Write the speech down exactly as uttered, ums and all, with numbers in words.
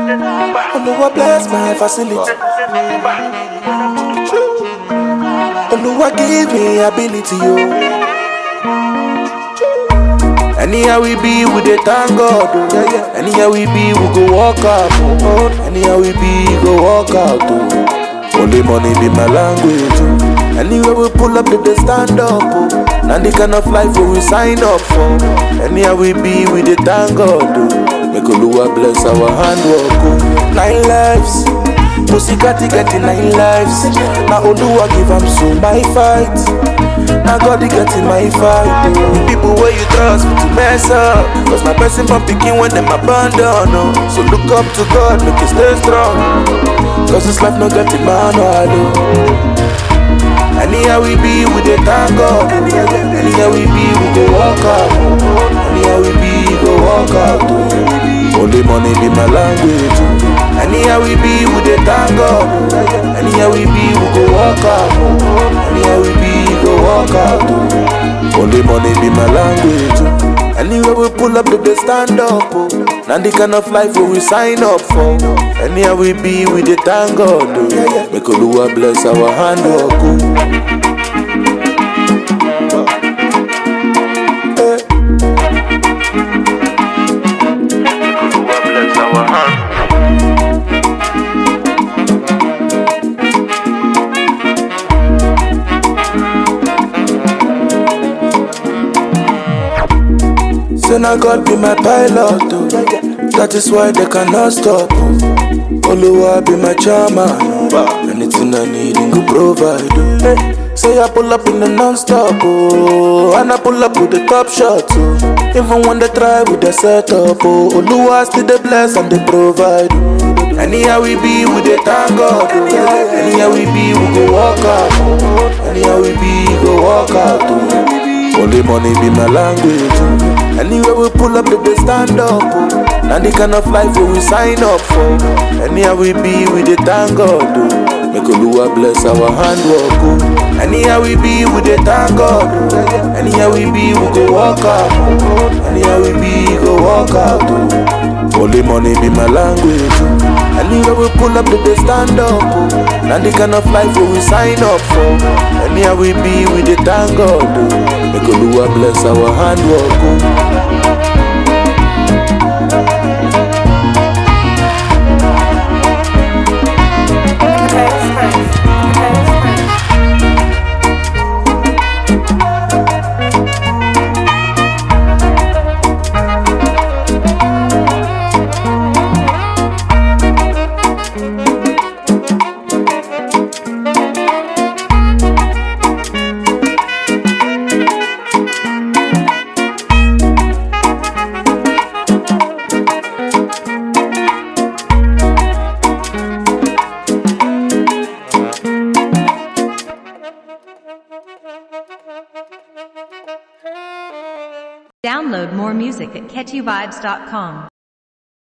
Oluwa bless my facility. Oluwa give me ability, yo. Anyhow we be, we dey thank God, oh. Yeah, yeah. Anyhow we be, we go walk out, oh. Anyhow we be, go walk out, oh. Only money be my language, oh. Anywhere we pull up, they dey stand up, oh. Now the kind of life where we sign up for. Anyhow we be, we dey thank God, oh. Make Oluwa bless our handwork, oh. Nine lives, Pussycat getting nine lives. Now Oluwa give am so my fight. Now God getting my fight. The people where you trust me to mess up, cause my person from picking when them abandon, oh. So look up to God, make you stay strong, cause this life no getting manual, oh. Anyhow we be, we dey thank God. Anyhow we be, we go walk out. Anyhow we be, go walk out. Only money be my language. Anyhow we be, we dey thank God. Anyhow we be, we go walk out. Anyhow we be, go walk out. Only money be my language. Anywhere we pull up, they stand up. Now the kind of life where we sign up for. Anyhow we be, we dey thank God. Make Oluwa bless our handwork. So now God be my pilot, oh. That is why they cannot stop, oh. Oluwa be my chairman, oh. Anything I need, he go provide, oh. Hey, say I pull up in the non-stop, oh. And I pull up with the top shots, oh. Even when they try with the setup, oh. Oluwa still they bless and they provide, oh. Anyhow we be, we dey thank God, oh. Anyhow we be, we go walk out, oh. Anyhow we be, go walk out, oh. Only money be my language, oh. Anywhere we pull up, they stand up, oh. Now the kind of life where we sign up for. Anyhow we be, we dey thank God, oh. Make Oluwa bless our handwork, oh. Anyhow we be, we dey thank God, oh. Anyhow we be, we go walk out, oh. Anyhow we be, go walk out, oh. Only money be my language, oh. Anywhere we pull up, they stand up, oh. Now the kind of life where we sign up for. Anyhow we be, we dey thank God, oh. Make Oluwa bless our handwork, oh. Download more music at catchy vibes dot com.